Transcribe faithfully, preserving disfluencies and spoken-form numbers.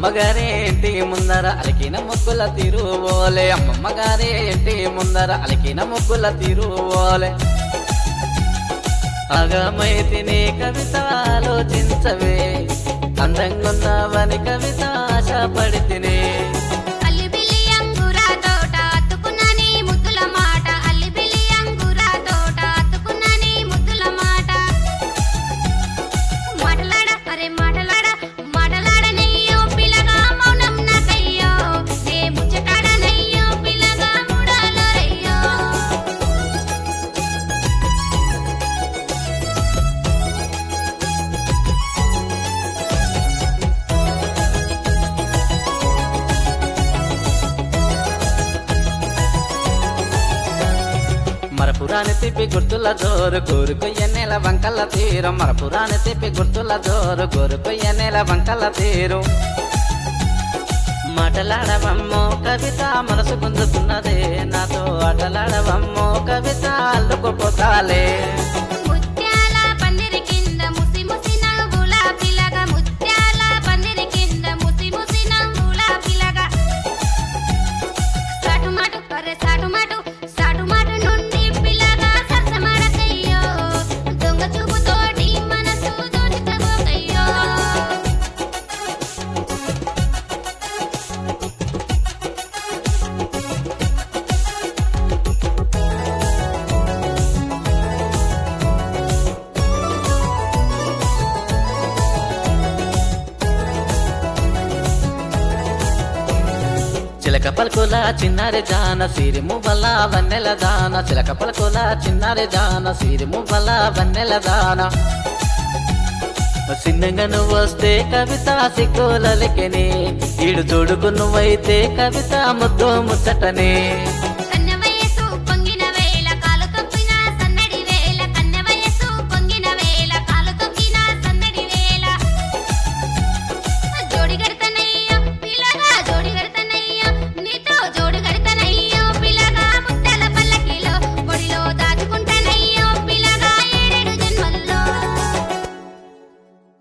అమ్మమ్మగారే ఇంటి ముందర అలికిన ముగ్గుల తిరువోలే అమ్మమ్మగారే ఇంటి ముందర అలికిన ముగ్గుల తిరువోలే అగమైతిని కవిత ఆలోచించవే అందంగున్నవని కవిత ఆశపడితినే మరపురాని తిప్పి గుర్తుల జోరు కోరుకొయ్య నెల వంకల తీరు మరపురాని తిప్పి గుర్తుల జోరు కోరుకొయ్య నెల వంకల తీరు మాటలాడవమ్మో కవిత మనసు గుంజుతున్నదే నాతో ఆటలాడవమ్మో కవిత అల్లుకుపోతాలే చిలక పలుకుల చిన్నారి జాన సిరిము వల్ల వన్నెల దాన చిలక పలుకుల చిన్నారి జాన సిరిము వల్ల వన్నెల దాన సిన్నగా నువ్వు వస్తే కవిత సిక్కులకెనే ఈడు జోడుకు నువ్వైతే కవిత ముద్దు ముచ్చటనే